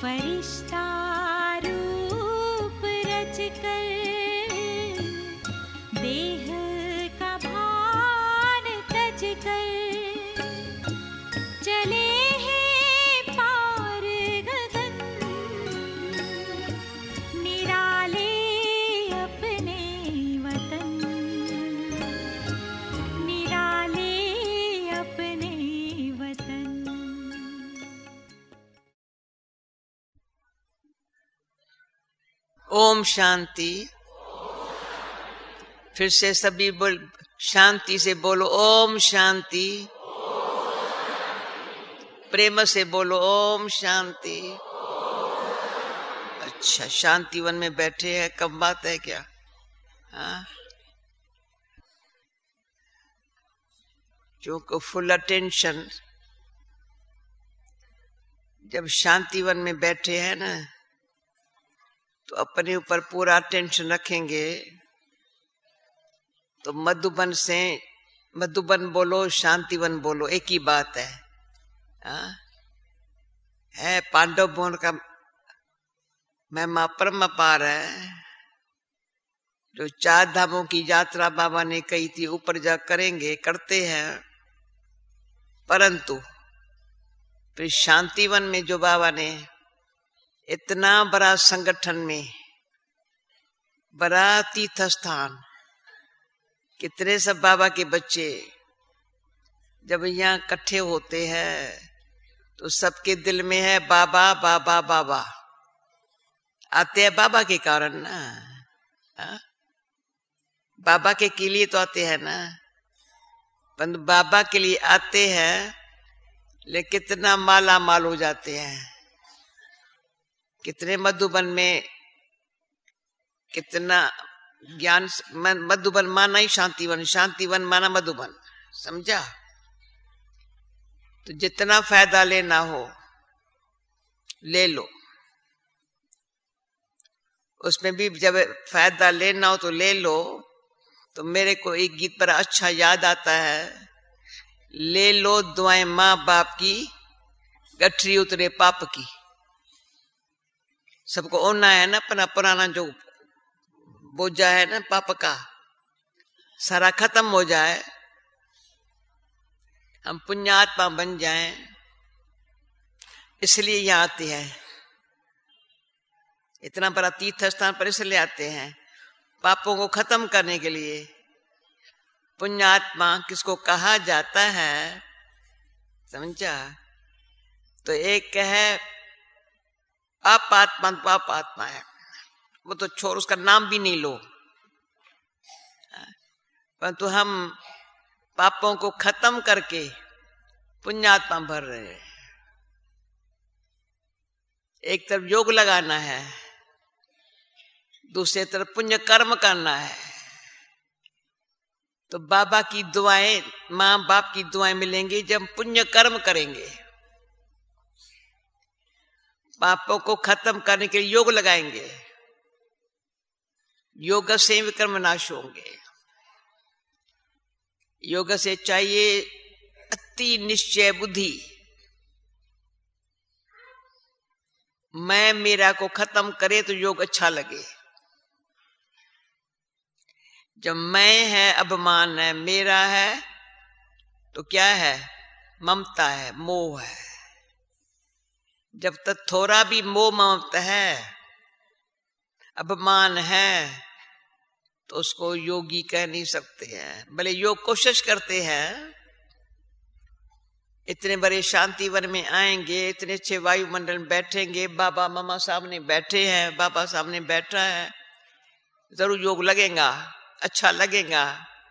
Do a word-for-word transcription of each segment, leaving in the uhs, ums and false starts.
फरिश्ता रूप रच कर देह का भान तज कर चले हैं पार गगन निराले अपने वतन निराले अपने वतन। ओम शांति। फिर से सभी बोल, शांति से बोलो ओम शांति। प्रेम से बोलो ओम शांति। अच्छा, शांतिवन में बैठे हैं, कब बात है क्या? हाँ, क्योंकि फुल अटेंशन जब शांतिवन में बैठे हैं ना, तो अपने ऊपर पूरा अटेंशन रखेंगे। तो मधुबन से मधुबन बोलो, शांतिवन बोलो, एक ही बात है। आ? है पांडव भवन का महिमा परम अपार है। जो चार धामों की यात्रा बाबा ने कही थी, ऊपर जा करेंगे, करते हैं। परंतु फिर शांतिवन में जो बाबा ने इतना बड़ा संगठन में बड़ा तीर्थ स्थान, कितने सब बाबा के बच्चे जब यहाँ इकट्ठे होते हैं तो सबके दिल में है बाबा बाबा बाबा। आते हैं बाबा के कारण ना, हा? बाबा के के लिए तो आते हैं ना। पर बाबा के लिए आते हैं, लेकिन कितना माला माल हो जाते हैं। कितने मधुबन में कितना ज्ञान। मधुबन माना ही शांतिवन, शांतिवन माना मधुबन, समझा? तो जितना फायदा लेना हो ले लो। उसमें भी जब फायदा लेना हो तो ले लो। तो मेरे को एक गीत बड़ा अच्छा याद आता है, ले लो दुआएं माँ बाप की, गठरी उतरे पाप की। सबको ओना है ना, अपना पुराना जो बोझा है ना पाप का, सारा खत्म हो जाए, हम पुण्यात्मा बन जाएं। इसलिए यहाँ आते हैं, इतना बड़ा तीर्थ स्थान पर इसलिए आते हैं, पापों को खत्म करने के लिए। पुण्यात्मा किसको कहा जाता है, समझा? तो एक है अपात्मा, पापात्मा है, वो तो छोड़, उसका नाम भी नहीं लो। परंतु हम पापों को खत्म करके पुण्यात्मा भर रहे हैं। एक तरफ योग लगाना है, दूसरी तरफ पुण्य कर्म करना है। तो बाबा की दुआएं, माँ बाप की दुआएं मिलेंगी जब पुण्य कर्म करेंगे। पापों को खत्म करने के लिए योग लगाएंगे, योग से विकर्म नाश होंगे। योग से चाहिए अति निश्चय बुद्धि। मैं मेरा को खत्म करे तो योग अच्छा लगे। जब मैं है, अभिमान है, मेरा है, तो क्या है? ममता है, मोह है। जब तक थोड़ा भी मोह ममता है, अभिमान है, तो उसको योगी कह नहीं सकते हैं। भले योग कोशिश करते हैं, इतने बड़े शांतिवन में आएंगे, इतने अच्छे वायुमंडल में बैठेंगे, बाबा मामा सामने बैठे हैं, बाबा सामने बैठा है, जरूर योग लगेगा, अच्छा लगेगा।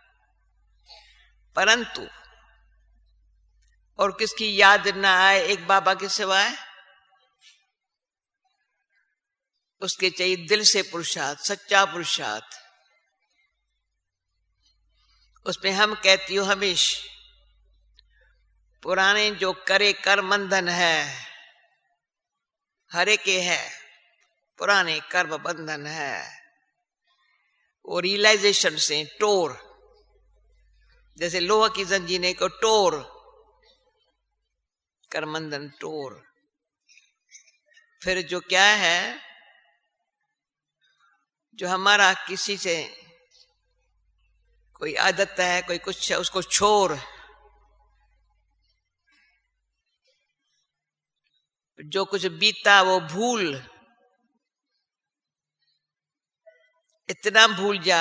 परंतु और किसकी याद ना आए एक बाबा के सिवाय, उसके चाहिए दिल से पुरुषार्थ, सच्चा पुरुषार्थ। उसमें हम कहती हो हमेश पुराने जो करे कर बंधन है, हरे के है, पुराने कर्म बंधन है, वो रियलाइजेशन से टोर, जैसे लोहा की जंजीरें को टोर, कर्म बंधन टोर। फिर जो क्या है, जो हमारा किसी से कोई आदत है, कोई कुछ है, उसको छोड़, जो कुछ बीता वो भूल, इतना भूल जा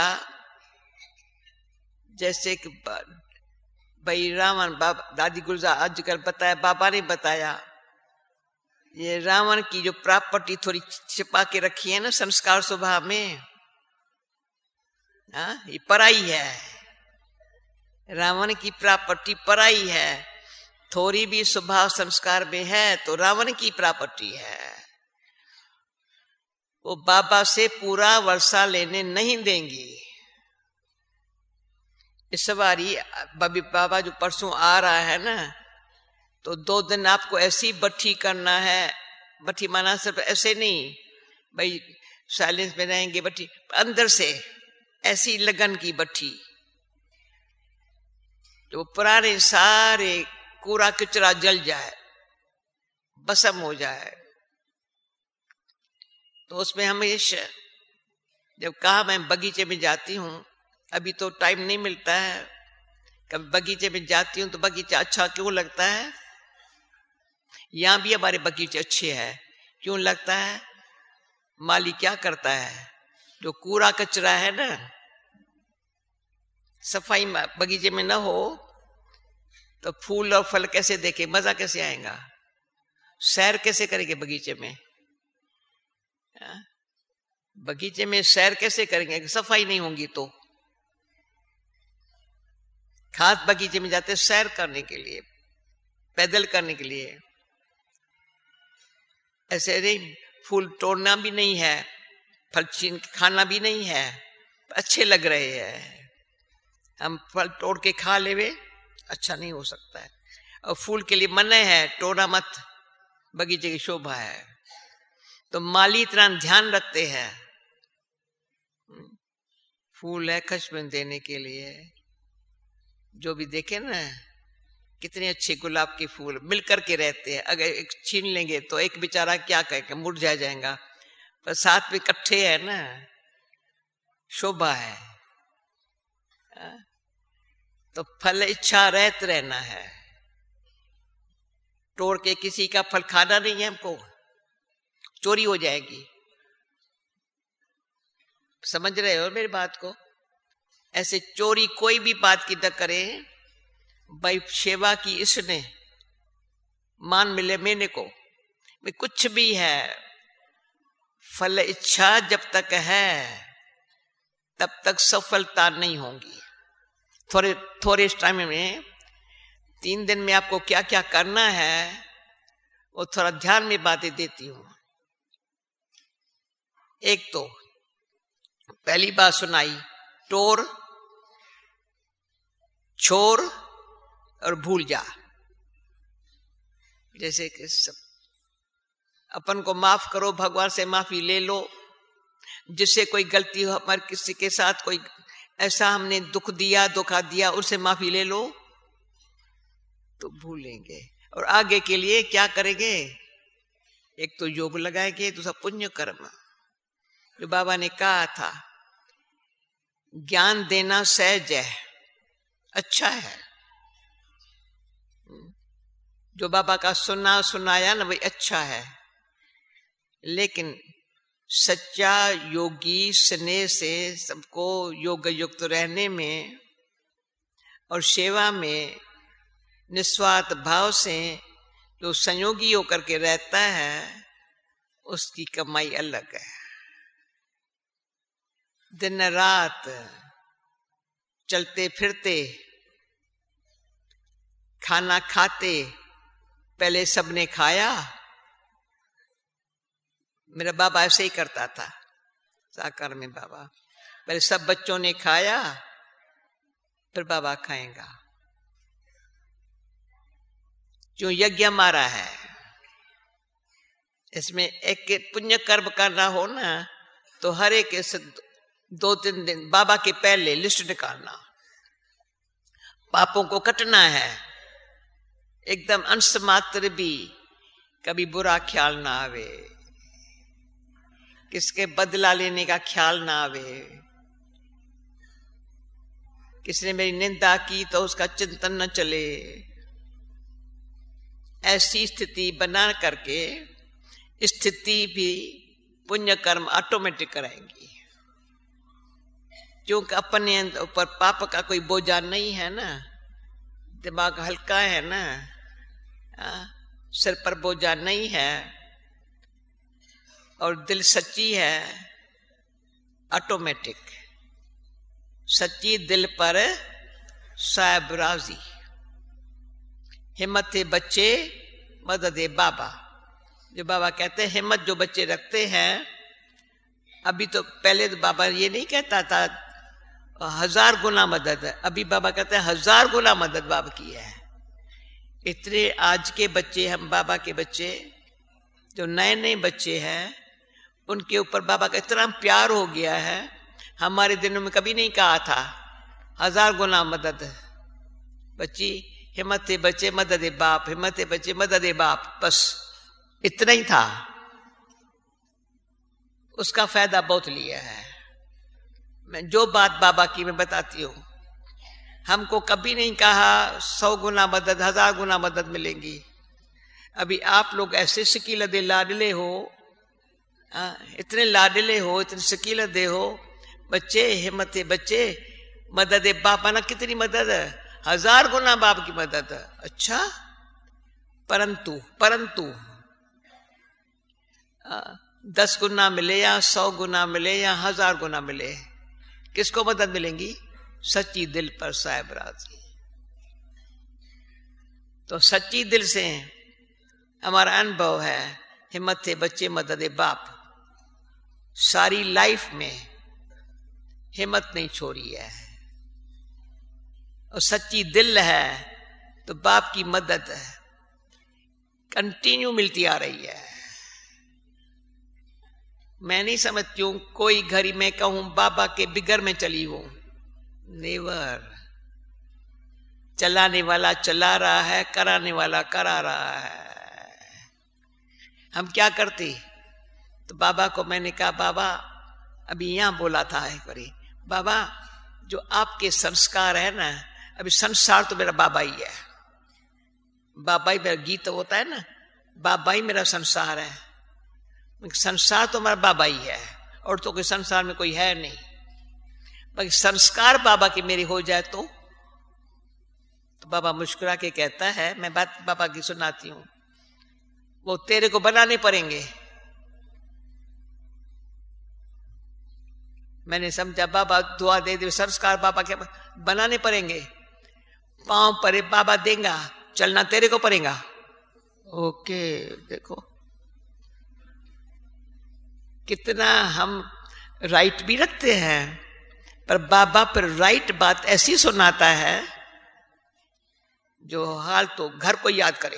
जैसे कि भाई रावण, बाबा दादी गुलजार आजकल बताया, बाबा ने बताया, ये रावण की जो प्रॉपर्टी थोड़ी छिपा के रखी है ना संस्कार स्वभाव में, हाँ, ये पराई है। रावण की प्रॉपर्टी पराई है, थोड़ी भी स्वभाव संस्कार में है तो रावण की प्रॉपर्टी है। वो बाबा से पूरा वर्षा लेने नहीं देंगी। इस बारी बाबा जो परसों आ रहा है ना, तो दो दिन आपको ऐसी बट्ठी करना है। बट्ठी माना सिर्फ ऐसे नहीं भाई साइलेंस में रहेंगे, बट्ठी अंदर से ऐसी लगन की बट्ठी, जो पुराने सारे कूड़ा कचरा जल जाए, भस्म हो जाए। तो उसमें हमेशा जब कहा मैं बगीचे में जाती हूँ, अभी तो टाइम नहीं मिलता है, कभी बगीचे में जाती हूँ तो बगीचा अच्छा क्यों लगता है? यहाँ भी हमारे बगीचे अच्छे हैं, क्यों लगता है? माली क्या करता है, जो कूड़ा कचरा है ना, सफाई बगीचे में ना हो तो फूल और फल कैसे देखे, मजा कैसे आएगा? सैर कैसे करेंगे बगीचे में? आ? बगीचे में सैर कैसे करेंगे, सफाई नहीं होंगी तो? खास बगीचे में जाते सैर करने के लिए, पैदल करने के लिए। ऐसे नहीं, फूल तोड़ना भी नहीं है, फल छीन खाना भी नहीं है, अच्छे लग रहे हैं। हम फल तोड़ के खा लेवे, अच्छा नहीं हो सकता है। और फूल के लिए मना है, तोड़ना मत, बगीचे की शोभा है। तो माली इतना ध्यान रखते हैं, फूल है खुशबू देने के लिए। जो भी देखे ना, कितने अच्छे गुलाब के फूल मिलकर के रहते हैं। अगर एक छीन लेंगे तो एक बेचारा क्या कहेगा, मुरझा जाएगा, पर साथ में इकट्ठे है ना, शोभा है। तो फल इच्छा रहत रहना है, तोड़ के किसी का फल खाना नहीं है हमको, चोरी हो जाएगी। समझ रहे हो मेरी बात को? ऐसे चोरी कोई भी बात की न करे भाई। सेवा की इसने मान मिले मैंने को, भाई कुछ भी है, फल इच्छा जब तक है तब तक सफलता नहीं होगी। थोड़े थोड़े टाइम में, तीन दिन में आपको क्या क्या करना है वो थोड़ा ध्यान में बातें देती हूं। एक तो पहली बात सुनाई, टोर, छोर और भूल जा। जैसे कि सब अपन को माफ करो, भगवान से माफी ले लो। जिससे कोई गलती हो, हमारे किसी के साथ कोई ऐसा हमने दुख दिया, धोखा दिया, उससे माफी ले लो तो भूलेंगे। और आगे के लिए क्या करेंगे? एक तो योग लगाएंगे, दूसरा पुण्य कर्म। जो बाबा ने कहा था, ज्ञान देना सहज है, अच्छा है। जो बाबा का सुना सुनाया ना, वही अच्छा है। लेकिन सच्चा योगी स्नेह से सबको योग युक्त रहने में और सेवा में निस्वार्थ भाव से जो संयोगी होकर के रहता है, उसकी कमाई अलग है। दिन रात चलते फिरते, खाना खाते, पहले सबने खाया। मेरा बाबा ऐसे ही करता था, साकार में बाबा, पहले सब बच्चों ने खाया, फिर बाबा खाएगा। जो यज्ञ हमारा है, इसमें एक पुण्य कर्म करना हो ना, तो हर एक दो तीन दिन बाबा के पहले लिस्ट निकालना, पापों को कटना है, एकदम अंश मात्र भी कभी बुरा ख्याल ना आवे, किसके बदला लेने का ख्याल ना आवे, किसने मेरी निंदा की तो उसका चिंतन न चले। ऐसी स्थिति बना करके स्थिति भी पुण्य कर्म ऑटोमेटिक कराएंगी, क्योंकि अपने ऊपर पाप का कोई बोझा नहीं है ना, दिमाग हल्का है ना, आ, सिर पर बोझा नहीं है और दिल सच्ची है। ऑटोमेटिक सच्ची दिल पर साहब राजी। हिम्मत है बच्चे मदद है बाबा। जो बाबा कहते हैं हिम्मत जो बच्चे रखते हैं, अभी तो पहले तो बाबा ये नहीं कहता था हजार गुना मदद है, अभी बाबा कहते हैं हजार गुना मदद बाबा की है। इतने आज के बच्चे, हम बाबा के बच्चे जो नए नए बच्चे हैं, उनके ऊपर बाबा का इतना प्यार हो गया है। हमारे दिनों में कभी नहीं कहा था हजार गुना मदद। बच्ची हिम्मत है बच्चे मदद है बाप, हिम्मत है बच्चे मदद है बाप, बस इतना ही था। उसका फायदा बहुत लिया है। मैं जो बात बाबा की मैं बताती हूँ, हमको कभी नहीं कहा सौ गुना मदद हजार गुना मदद मिलेंगी। अभी आप लोग ऐसे शकीलदे लाडले हो, आ, इतने लाडले हो, इतने शकीलदे हो। बच्चे हिम्मत है बच्चे मदद है बाप, ना कितनी मदद है, हजार गुना बाप की मदद है। अच्छा, परंतु परंतु आ, दस गुना मिले या सौ गुना मिले या हजार गुना मिले, किसको मदद मिलेंगी? सच्ची दिल पर साहब राजी। तो सच्ची दिल से हमारा अनुभव है, हिम्मत है बच्चे मदद है बाप। सारी लाइफ में हिम्मत नहीं छोड़ी है और सच्ची दिल है तो बाप की मदद कंटिन्यू मिलती आ रही है। मैं नहीं समझती हूं कोई घड़ी में कहूं बाबा के बिगर में चली हूं, नेवर। चलाने वाला चला रहा है, कराने वाला करा रहा है। हम क्या करते? तो बाबा को मैंने कहा बाबा, अभी यहां बोला था एक बारी, बाबा जो आपके संस्कार है ना, अभी संसार तो मेरा बाबा ही है, बाबा ही मेरा गीत होता है ना, बाबा ही मेरा संसार है। संसार तो हमारा बाबा ही है और तो कोई संसार में कोई है नहीं। बाकी संस्कार बाबा की मेरी हो जाए तो, तो बाबा मुस्कुरा के कहता है, मैं बात बाबा की सुनाती हूं, वो तेरे को बनाने पड़ेंगे। मैंने समझा बाबा दुआ दे दे, संस्कार बाबा के बनाने पड़ेंगे। पांव परे बाबा देगा, चलना तेरे को पड़ेगा। ओके, देखो कितना हम राइट भी रखते हैं, पर बाबा पर राइट बात ऐसी सुनाता है जो हाल तो घर को याद करे।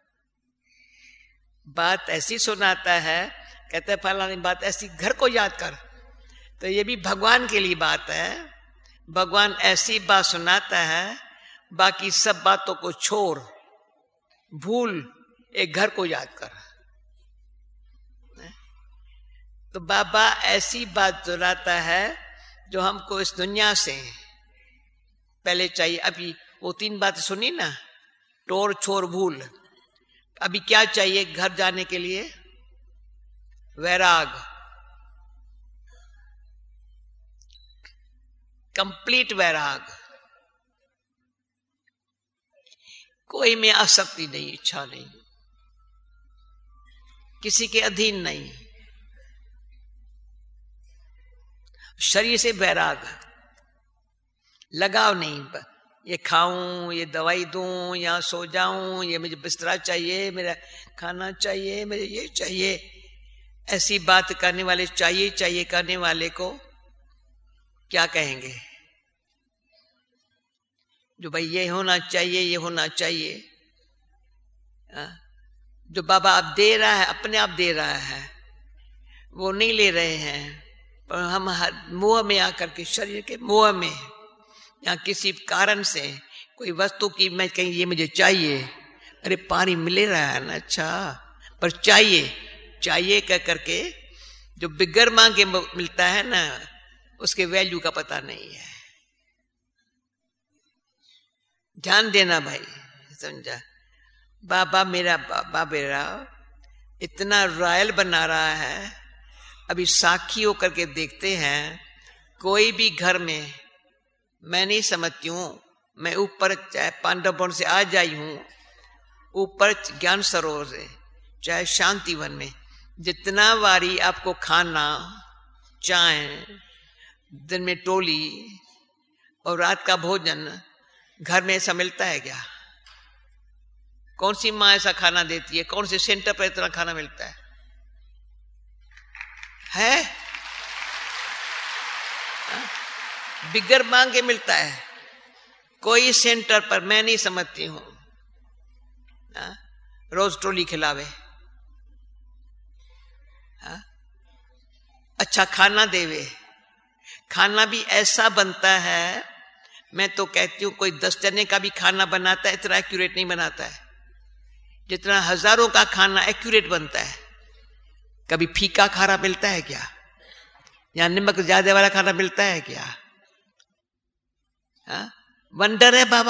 बात ऐसी सुनाता है, कहते हैं फलानी बात ऐसी घर को याद कर। तो ये भी भगवान के लिए बात है। भगवान ऐसी बात सुनाता है, बाकी सब बातों को छोड़, भूल, एक घर को याद कर। तो बाबा ऐसी बात सुनाता है जो हमको इस दुनिया से पहले चाहिए। अभी वो तीन बातें सुनी ना, टोर छोर भूल। अभी क्या चाहिए घर जाने के लिए? वैराग, कंप्लीट वैराग। कोई में आसक्ति नहीं, इच्छा नहीं, किसी के अधीन नहीं, शरीर से वैराग, लगाव नहीं। ये खाऊं, ये दवाई दूं, या सो जाऊं, ये मुझे बिस्तरा चाहिए, मेरा खाना चाहिए, मुझे ये चाहिए। ऐसी बात करने वाले, चाहिए चाहिए करने वाले को क्या कहेंगे? जो भाई ये होना चाहिए, ये होना चाहिए। आ? जो बाबा आप दे रहा है, अपने आप दे रहा है, वो नहीं ले रहे हैं, पर हम मोह में आकर के, शरीर के मोह में, या किसी कारण से कोई वस्तु की मैं कहीं ये मुझे चाहिए, अरे पानी मिले रहा है ना, अच्छा, पर चाहिए चाहिए कह करके जो बिगर मांगे मिलता है ना, उसके वैल्यू का पता नहीं है। ध्यान देना भाई, समझा? बाबा मेरा बाबा मेरा इतना रॉयल बना रहा है। अभी साक्षी होकर के देखते हैं, कोई भी घर में, मैं नहीं समझती हूं, मैं ऊपर चाहे पांडव से आ जाई हूं, ऊपर ज्ञान सरोवर से चाहे शांतिवन में, जितना वारी आपको खाना, चाय, दिन में टोली और रात का भोजन घर में ऐसा मिलता है क्या? कौन सी माँ ऐसा खाना देती है? कौन से सेंटर पर इतना खाना मिलता है? है बिगर मांगे मिलता है कोई सेंटर पर? मैं नहीं समझती हूं। रोज टोली खिलावे, हा? अच्छा खाना देवे, खाना भी ऐसा बनता है, मैं तो कहती हूं कोई दस जने का भी खाना बनाता है, इतना एक्यूरेट नहीं बनाता है जितना हजारों का खाना एक्यूरेट बनता है। कभी फीका खाना मिलता है क्या? या नमक ज्यादा वाला खाना मिलता है क्या? हा? वंडर है बाबा।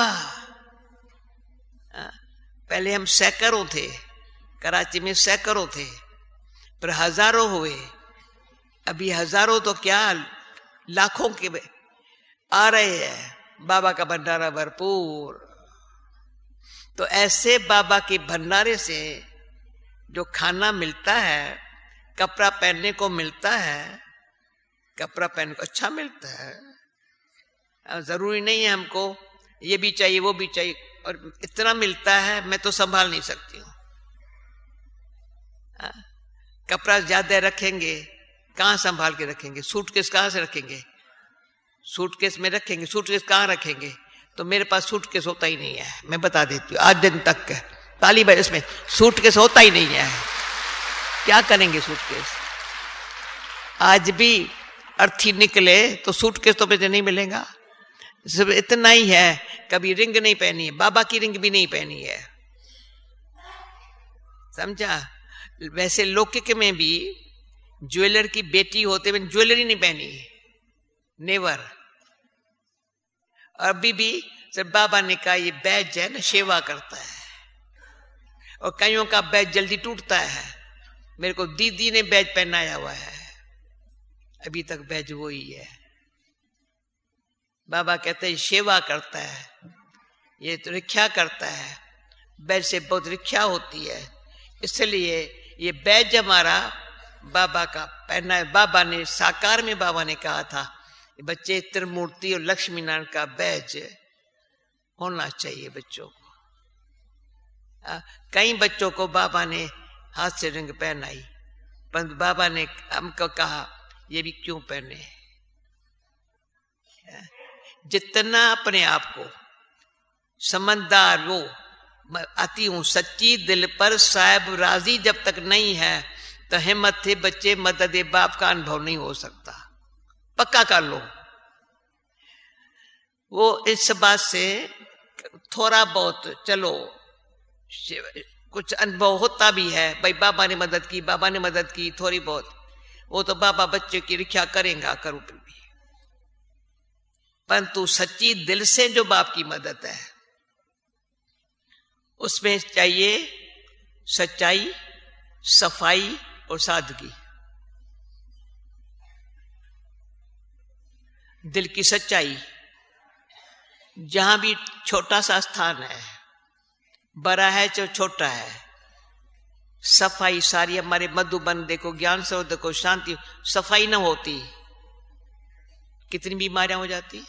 हा? पहले हम सैकड़ों थे, कराची में सैकड़ों थे, पर हजारों हुए। अभी हजारों तो क्या, लाखों के आ रहे हैं। बाबा का भंडारा भरपूर। तो ऐसे बाबा के भंडारे से जो खाना मिलता है, कपड़ा पहनने को मिलता है, कपड़ा पहनने को अच्छा मिलता है। जरूरी नहीं है हमको ये भी चाहिए वो भी चाहिए, और इतना मिलता है मैं तो संभाल नहीं सकती हूँ। कपड़ा ज्यादा रखेंगे, कहाँ संभाल के रखेंगे? सूटकेस कहाँ से रखेंगे? सूटकेस में रखेंगे, सूटकेस कहाँ रखेंगे? तो मेरे पास सूटकेस होता ही नहीं है, मैं बता देती हूँ। आज दिन तक ताली बाई इसमें सूटकेस होता ही नहीं है। क्या करेंगे सूटकेस? आज भी अर्थी निकले तो सूटकेस तो मुझे नहीं मिलेगा। सिर्फ इतना ही है, कभी रिंग नहीं पहनी है, बाबा की रिंग भी नहीं पहनी है, समझा? वैसे लौकिक में भी ज्वेलर की बेटी होते हुए ज्वेलरी नहीं पहनी, नेवर। अभी भी सिर्फ बाबा ने कहा ये बैज है ना, सेवा करता है, और कईयों का बैज जल्दी टूटता है। मेरे को दीदी ने बैज पहनाया हुआ है, अभी तक बैज वो ही है। बाबा कहते हैं सेवा करता है, ये तो रिक्शा करता है, बैज से बहुत रिक्शा होती है, इसलिए ये बैज हमारा बाबा का पहना है। बाबा ने साकार में बाबा ने कहा था बच्चे त्रिमूर्ति और लक्ष्मी नारायण का बैज होना चाहिए बच्चों को। आ, कई बच्चों को बाबा ने हाथ से रिंग पहनाई, पर बाबा ने हमको कहा ये भी क्यों पहने? जितना अपने आप को समझदार वो आती हूं, सच्ची दिल पर साहब राजी जब तक नहीं है तो हिम्मत थे बच्चे मदद बाप का अनुभव नहीं हो सकता। पक्का कर लो। वो इस बात से थोड़ा बहुत चलो कुछ अनुभव होता भी है, भाई बाबा ने मदद की, बाबा ने मदद की थोड़ी बहुत, वो तो बाबा बच्चे की रक्षा करेगा करूँ भी, परंतु सच्ची दिल से जो बाप की मदद है उसमें चाहिए सच्चाई, सफाई और सादगी। दिल की सच्चाई, जहां भी छोटा सा स्थान है, बड़ा है चाहे छोटा है, सफाई सारी। हमारे मधुबन देखो, ज्ञान सरोवर देखो, शांति, सफाई न होती कितनी बीमारियां हो जाती।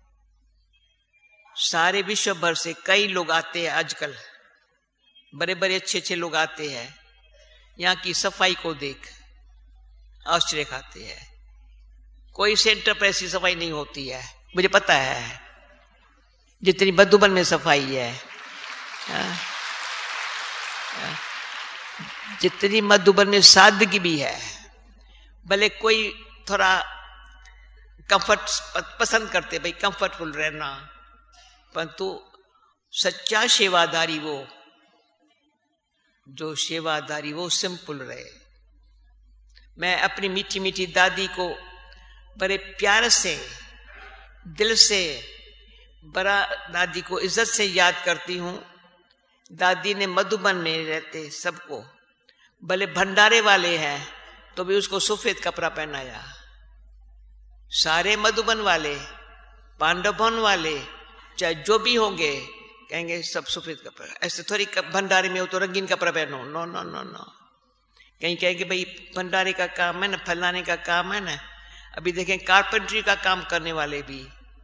सारे विश्व भर से कई लोग आते हैं आजकल, बड़े बड़े अच्छे अच्छे लोग आते हैं, यहाँ की सफाई को देख आश्चर्य खाते हैं। कोई सेंटर पर ऐसी सफाई नहीं होती है, मुझे पता है, जितनी मधुबन में सफाई है, आ, आ, जितनी मधुबन में सादगी भी है। भले कोई थोड़ा कंफर्ट पसंद करते, भाई कंफर्टफुल रहना, परंतु सच्चा सेवादारी वो जो सेवादारी वो सिंपल रहे, मैं अपनी मीठी मीठी दादी को बड़े प्यार से, दिल से, बड़ा दादी को इज्जत से याद करती हूँ। दादी ने मधुबन में रहते सबको, भले भंडारे वाले हैं तो भी उसको सफेद कपड़ा पहनाया। सारे मधुबन वाले, पांडवन वाले, चाहे जो भी होंगे, कहेंगे सब सफेद कपड़ा। ऐसे थोड़ी भंडारे में हो तो रंगीन कपड़ा पहनो, नो नो नो नो। कहीं कहेंगे भाई भंडारे का काम है ना, फैलाने का काम है ना। अभी देखें कारपेंट्री का काम करने वाले भी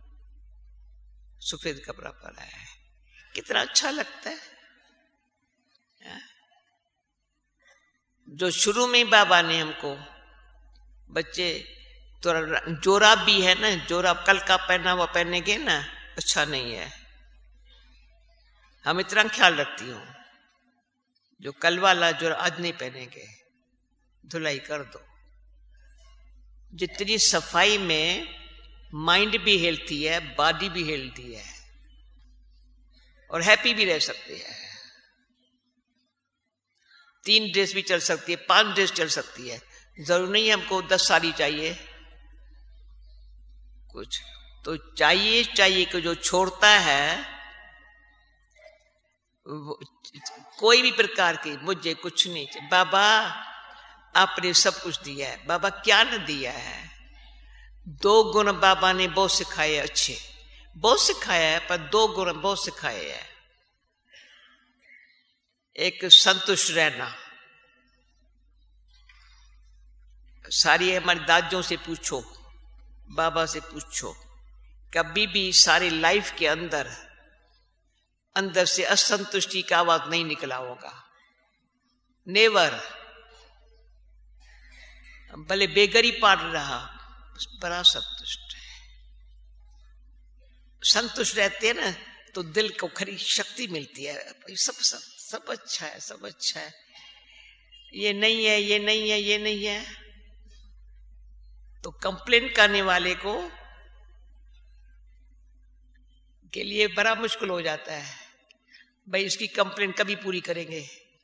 सफेद कपड़ा पहना है, कितना अच्छा लगता है। जो शुरू में ही बाबा ने हमको, बच्चे तो जोराब भी है ना, जोराब कल का पहना हुआ पहनेंगे ना, अच्छा नहीं है। हम इतना ख्याल रखती हूँ, जो कल वाला जो आज नहीं पहनेंगे, धुलाई कर दो। जितनी सफाई में माइंड भी हेल्थी है, बॉडी भी हेल्थी है, और हैप्पी भी रह सकते हैं। तीन ड्रेस भी चल सकती है, पांच ड्रेस चल सकती है। जरूर नहीं हमको दस साड़ी चाहिए, कुछ तो चाहिए चाहिए कि जो छोड़ता है कोई भी प्रकार की, मुझे कुछ नहीं चाहिए। बाबा आपने सब कुछ दिया है। बाबा क्या न दिया है? दो गुण बाबा ने बहुत सिखाए, अच्छे बहुत सिखाया है, पर दो गुण बहुत सिखाए हैं। एक संतुष्ट रहना। सारी हमारी दादियों से पूछो, बाबा से पूछो, कभी भी सारी लाइफ के अंदर अंदर से असंतुष्टि का आवाज नहीं निकला होगा, नेवर। भले बेगरी पाड़ रहा, बड़ा संतुष्ट है। संतुष्ट रहते हैं ना तो दिल को खरी शक्ति मिलती है। सब सब सब अच्छा है, सब अच्छा है, ये नहीं है, ये नहीं है, ये नहीं है, तो कंप्लेन करने वाले को के लिए बड़ा मुश्किल हो जाता है। भाई इसकी कंप्लेन कभी पूरी करेंगे?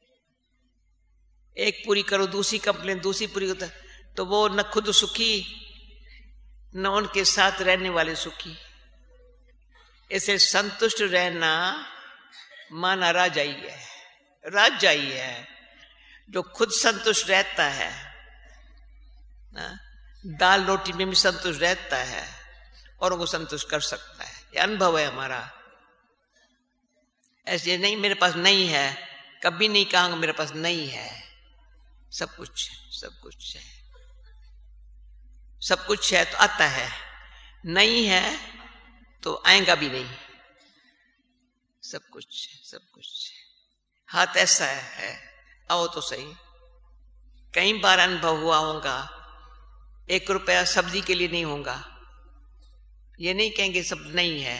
एक पूरी करो, दूसरी कंप्लेन, दूसरी पूरी होता, तो वो न खुद सुखी न उनके साथ रहने वाले सुखी। इसे संतुष्ट रहना माना राजाई है, राजाई है। जो खुद संतुष्ट रहता है ना, दाल रोटी में भी संतुष्ट रहता है और वो संतुष्ट कर सकता है। ये अनुभव है हमारा। ऐसे नहीं मेरे पास नहीं है, कभी नहीं कहांगा मेरे पास नहीं है। सब कुछ है, सब कुछ है, सब कुछ है तो आता है, नहीं है तो आएगा भी नहीं। सब कुछ है, सब कुछ है। हाथ ऐसा है, है। आओ तो सही। कई बार अनुभव हुआ होगा, एक रुपया सब्जी के लिए नहीं होगा। ये नहीं कहेंगे सब नहीं है,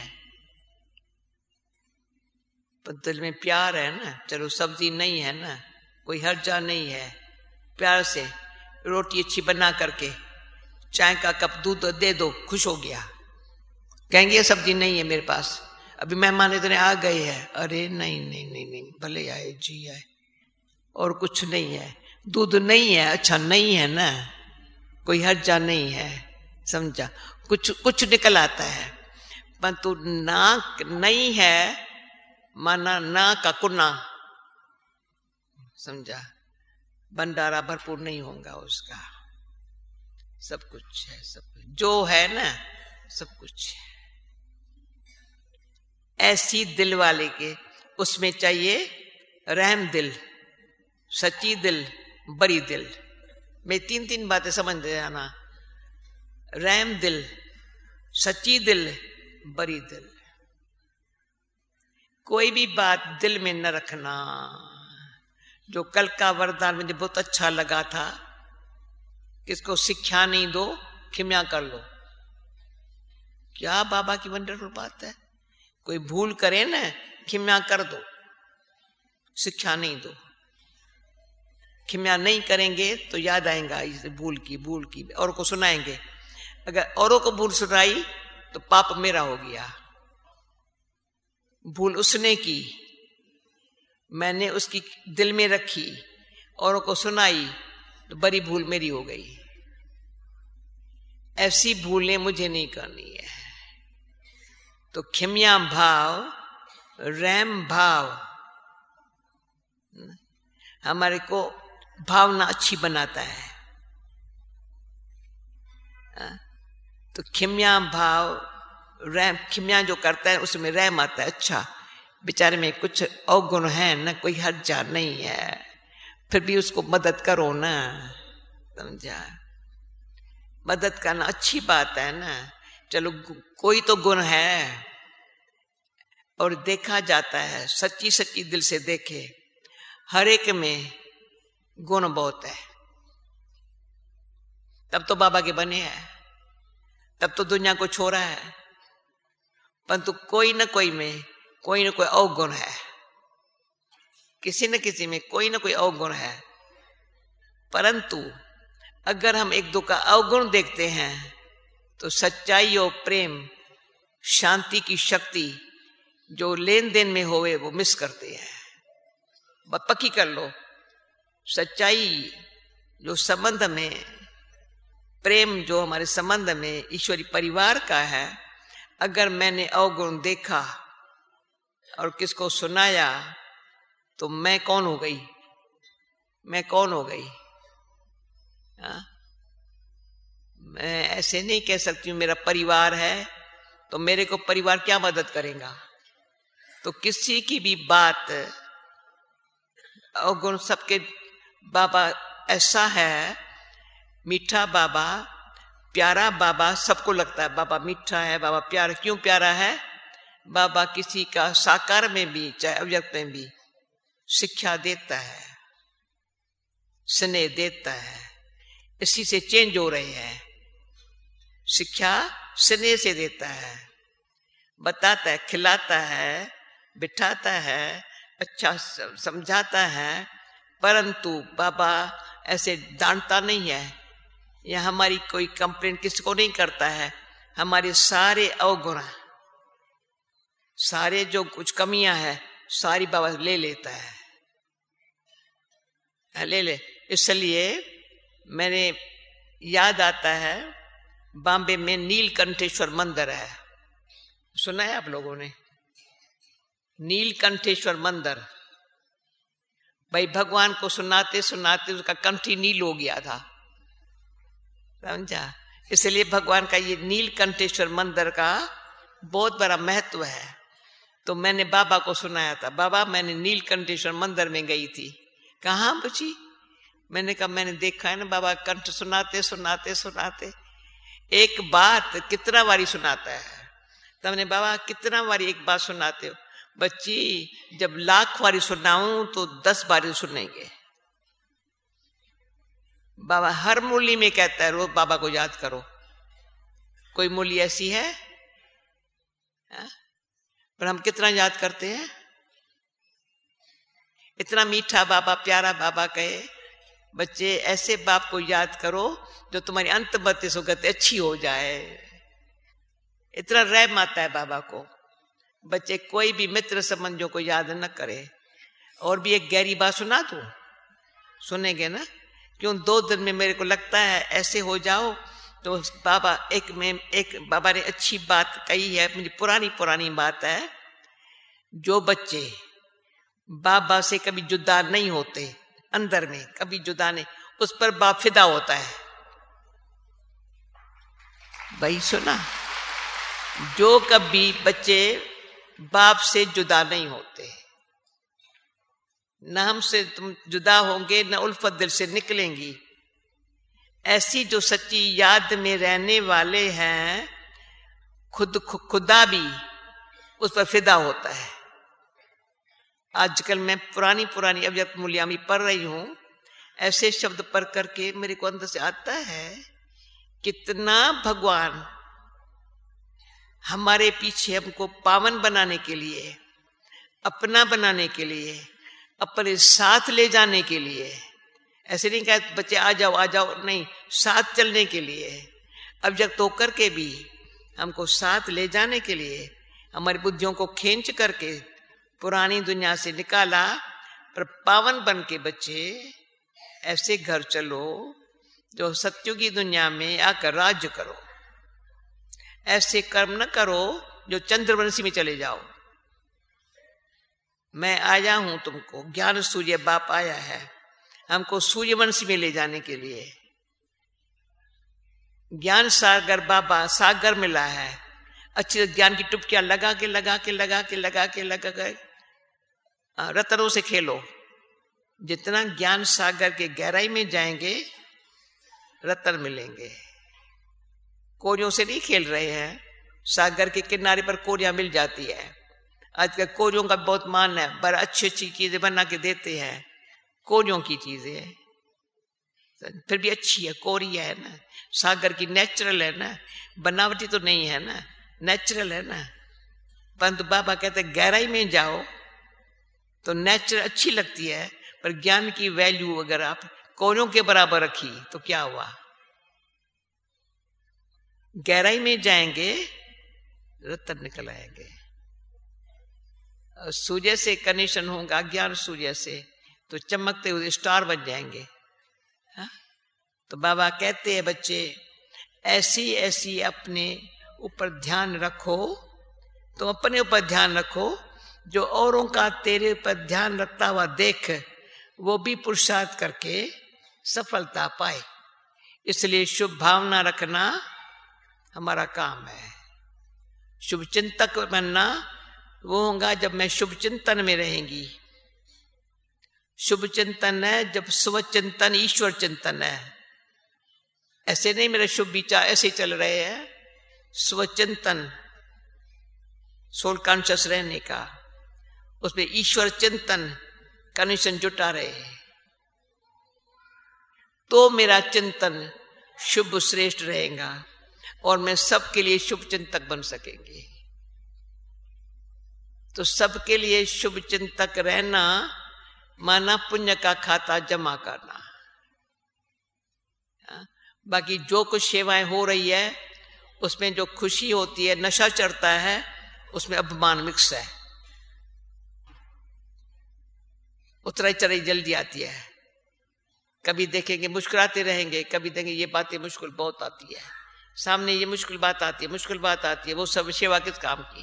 पर दिल में प्यार है ना। चलो सब्जी नहीं है ना, कोई हर्जा नहीं है, प्यार से रोटी अच्छी बना करके चाय का कप दूध दे दो, खुश हो गया। कहेंगे सब्जी नहीं है मेरे पास, अभी मेहमान इतने आ गए हैं, अरे नहीं नहीं नहीं नहीं भले आए जी आए, और कुछ नहीं है, दूध नहीं है, अच्छा नहीं है ना, कोई हर्जा नहीं है, समझा। कुछ कुछ निकल आता है, परंतु ना नहीं है माना ना का कुना, समझा। भंडारा भरपूर नहीं होगा उसका। सब कुछ है, सब कुछ जो है ना, सब कुछ है। ऐसी दिल वाले के उसमें चाहिए रहम दिल, सच्ची दिल, बड़ी दिल। मैं तीन तीन बातें समझ जाना। रहम दिल, सच्ची दिल, बड़ी दिल। कोई भी बात दिल में न रखना। जो कल का वरदान मुझे बहुत अच्छा लगा था, किसको शिक्षा नहीं दो, क्षमा कर लो। क्या बाबा की वंडरफुल बात है। कोई भूल करे ना, क्षमा कर दो, शिक्षा नहीं दो। क्षमा नहीं करेंगे तो याद आएगा इसे भूल की भूल की, और को सुनाएंगे। अगर औरों को भूल सुनाई तो पाप मेरा हो गया। भूल उसने की, मैंने उसकी दिल में रखी, औरों को सुनाई, तो बड़ी भूल मेरी हो गई। ऐसी भूलें मुझे नहीं करनी है। तो खिम्या भाव, रैम भाव हमारे को भावना अच्छी बनाता है। तो खिम्या भाव, रैम, खिम्या जो करता है उसमें रैम आता है। अच्छा बेचारे में कुछ अवगुण है ना, कोई हर्जा नहीं है, फिर भी उसको मदद करो ना, समझा? मदद करना अच्छी बात है ना। चलो कोई तो गुण है, और देखा जाता है, सच्ची सच्ची दिल से देखे, हर एक में गुण बहुत है। तब तो बाबा के बने हैं, तब तो दुनिया को छोड़ा है। परंतु कोई न कोई में कोई न कोई अवगुण है, किसी न किसी में कोई न कोई अवगुण है। परंतु अगर हम एक दो का अवगुण देखते हैं तो सच्चाई और प्रेम, शांति की शक्ति जो लेन देन में होवे वो मिस करते हैं। बात पक्की कर लो, सच्चाई जो संबंध में, प्रेम जो हमारे संबंध में ईश्वरी परिवार का है, अगर मैंने अवगुण देखा और किसको सुनाया तो मैं कौन हो गई? मैं कौन हो गई? हाँ? मैं ऐसे नहीं कह सकती हूं मेरा परिवार है तो मेरे को परिवार क्या मदद करेगा। तो किसी की भी बात, अवगुण सबके, बाबा ऐसा है, मीठा बाबा, प्यारा बाबा, सबको लगता है बाबा मीठा है, बाबा प्यारा। क्यों प्यारा है? बाबा किसी का साकार में भी चाहे अव्यक्त में भी शिक्षा देता है, स्नेह देता है। इसी से चेंज हो रहे हैं। शिक्षा स्नेह से देता है, बताता है, खिलाता है, बिठाता है, अच्छा समझाता है। परंतु बाबा ऐसे डांटता नहीं है या हमारी कोई कंप्लेंट किसको नहीं करता है। हमारे सारे अवगुण, सारे जो कुछ कमियां हैं सारी बाबा ले लेता है, ले ले। इसलिए मैंने याद आता है, बॉम्बे में नीलकंठेश्वर मंदिर है, सुना है आप लोगों ने? नीलकंठेश्वर मंदिर, भाई भगवान को सुनाते सुनाते उसका कंठ ही नील हो गया था, समझा? इसलिए भगवान का ये नीलकंठेश्वर मंदिर का बहुत बड़ा महत्व है। तो मैंने बाबा को सुनाया था, बाबा मैंने नीलकंठेश्वर मंदिर में गई थी। कहाँ बची? मैंने कहा मैंने देखा है ना बाबा कंठ सुनाते सुनाते सुनाते, एक बात कितना बारी सुनाता है। तब मैंने बाबा कितना बारी एक बात सुनाते हो? बच्ची जब लाख बारी सुनाऊं तो दस बारी सुनेंगे। बाबा हर मूली में कहता है रोज बाबा को याद करो। कोई मूली ऐसी है, है? पर हम कितना याद करते हैं? इतना मीठा बाबा, प्यारा बाबा कहे बच्चे ऐसे बाप को याद करो जो तुम्हारी अंतमति सुगति अच्छी हो जाए। इतना रैम आता है बाबा को। बच्चे कोई भी मित्र संबंधियों को याद न करे। और भी एक गहरी बात सुना दो, सुनेंगे ना? क्यों दो दिन में मेरे को लगता है ऐसे हो जाओ। तो बाबा एक में एक बाबा ने अच्छी बात कही है, मेरी पुरानी पुरानी बात है। जो बच्चे बाबा से कभी जुदा नहीं होते, अंदर में कभी जुदा नहीं, उस पर बाप फिदा होता है। भाई सुना? जो कभी बच्चे बाप से जुदा नहीं होते, न हमसे तुम जुदा होंगे न उल्फत दिल से निकलेंगी। ऐसी जो सच्ची याद में रहने वाले हैं, खुद खुदा भी उस पर फिदा होता है। आजकल मैं पुरानी पुरानी अव्यक्त मूल्यां भी पढ़ रही हूं। ऐसे शब्द पढ़ करके मेरे को अंदर से आता है कितना भगवान हमारे पीछे हमको पावन बनाने के लिए, अपना बनाने के लिए, अपने साथ ले जाने के लिए, ऐसे नहीं कहा बच्चे आ जाओ आ जाओ, नहीं, साथ चलने के लिए, अव्यक्त होकर के भी हमको साथ ले जाने के लिए, हमारी बुद्धियों को खींच करके पुरानी दुनिया से निकाला, पर पावन बन के बच्चे ऐसे घर चलो जो सत्युग की दुनिया में आकर राज्य करो। ऐसे कर्म न करो जो चंद्रवंशी में चले जाओ। मैं आया हूं तुमको, ज्ञान सूर्य बाप आया है हमको सूर्यवंशी में ले जाने के लिए। ज्ञान सागर बाबा सागर मिला है, अच्छी ज्ञान की टुपकियां लगा के लगा के लगा के लगा के लगा के रत्नों से खेलो। जितना ज्ञान सागर के गहराई में जाएंगे रत्न मिलेंगे। कोरियों से नहीं खेल रहे हैं, सागर के किनारे पर कोरियां मिल जाती है। आजकल कोरियों का बहुत मान है, बड़ा अच्छी अच्छी चीजें बना के देते हैं। कोरियों की चीजें फिर भी अच्छी है, कोरिया है ना, सागर की नेचुरल है ना, बनावटी तो नहीं है ना, नेचुरल है ना। परंतु बाबा कहते गहराई में जाओ तो नेचुरल अच्छी लगती है, पर ज्ञान की वैल्यू अगर आप कोरियों के बराबर रखी तो क्या हुआ। गहराई में जाएंगे रत्न निकल आएंगे। सूर्य से कनेक्शन होगा, ज्ञान सूर्य से, तो चमकते हुए स्टार बन जाएंगे। हा? तो बाबा कहते हैं बच्चे ऐसी ऐसी अपने ऊपर ध्यान रखो, तो अपने ऊपर ध्यान रखो, जो औरों का तेरे पर ध्यान रखता हुआ देख वो भी पुरुषार्थ करके सफलता पाए। इसलिए शुभ भावना रखना हमारा काम है। शुभ चिंतक बनना वो होगा जब मैं शुभ चिंतन में रहेंगी। शुभ चिंतन है जब स्व चिंतन ईश्वर चिंतन है। ऐसे नहीं मेरे शुभ विचार ऐसे चल रहे हैं, स्व चिंतन सोल कॉन्शियस रहने का, उसमें ईश्वर चिंतन कनेक्शन जुटा रहे, तो मेरा चिंतन शुभ श्रेष्ठ रहेगा और मैं सबके लिए शुभ चिंतक बन सकेंगे। तो सबके लिए शुभ चिंतक रहना माना पुण्य का खाता जमा करना। बाकी जो कुछ सेवाएं हो रही है उसमें जो खुशी होती है, नशा चढ़ता है, उसमें अपमान मिक्स है, उतराई चढ़ाई जल्दी आती है। कभी देखेंगे मुस्कुराते रहेंगे, कभी देखेंगे ये बातें मुश्किल बहुत आती है, सामने ये मुश्किल बात आती है, मुश्किल बात आती है, वो सब सेवा किस काम की।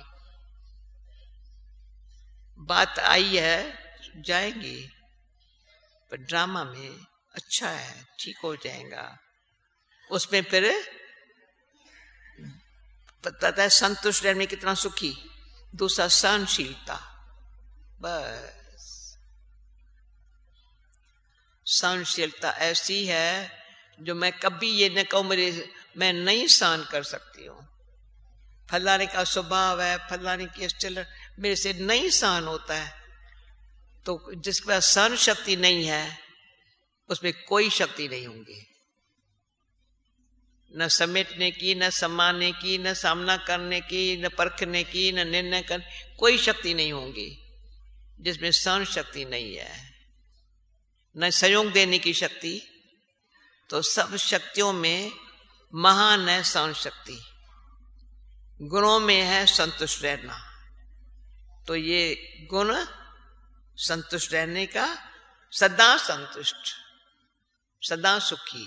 बात आई है जाएंगी, पर ड्रामा में अच्छा है, ठीक हो जाएगा। उसमें फिर पता है संतुष्ट रहने में कितना सुखी। दूसरा सहनशीलता, बस सहनशीलता ऐसी है जो मैं कभी ये न कहूं मेरे मैं नहीं सहन कर सकती हूं। फलाने का स्वभाव है, फलाने की चल मेरे से नहीं सहन होता है। तो जिसके पास सहन शक्ति नहीं है उसमें कोई शक्ति नहीं होगी, न समेटने की, न समाने की, न सामना करने की, न परखने की, न निर्णय करने, कोई शक्ति नहीं होगी जिसमें सहन शक्ति नहीं है, न सहयोग देने की शक्ति। तो सब शक्तियों में महान है सहन शक्ति, गुणों में है संतुष्ट रहना। तो ये गुण संतुष्ट रहने का, सदा संतुष्ट, सदा सुखी,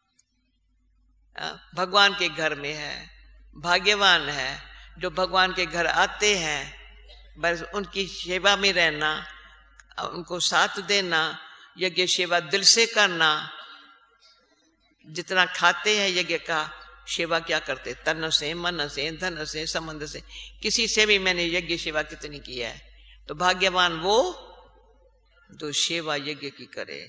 भगवान के घर में है, भाग्यवान है जो भगवान के घर आते हैं। बस उनकी सेवा में रहना, उनको साथ देना, यज्ञ सेवा दिल से करना। जितना खाते हैं यज्ञ का सेवा क्या करते, तन से, मन से, धन से, संबंध से, किसी से भी मैंने यज्ञ सेवा कितनी की है। तो भाग्यवान वो जो सेवा यज्ञ की करे।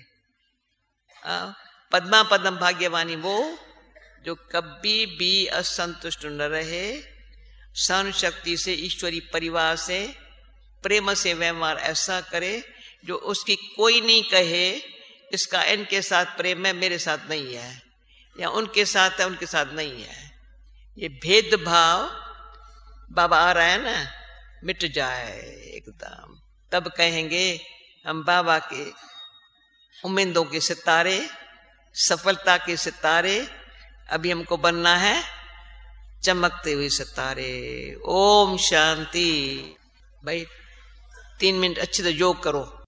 पद्मा पद्म भाग्यवानी वो जो कभी भी असंतुष्ट न रहे, सहन शक्ति से, ईश्वरी परिवार से, प्रेम से व्यवहार ऐसा करे जो उसकी कोई नहीं कहे इसका इनके साथ प्रेम है, मेरे साथ नहीं है, या उनके साथ है, उनके साथ नहीं है। ये भेदभाव बाबा आ रहा है ना, मिट जाए एकदम। तब कहेंगे हम बाबा के उम्मीदों के सितारे, सफलता के सितारे। अभी हमको बनना है चमकते हुए सितारे। ओम शांति। भाई तीन मिनट अच्छे से योग करो।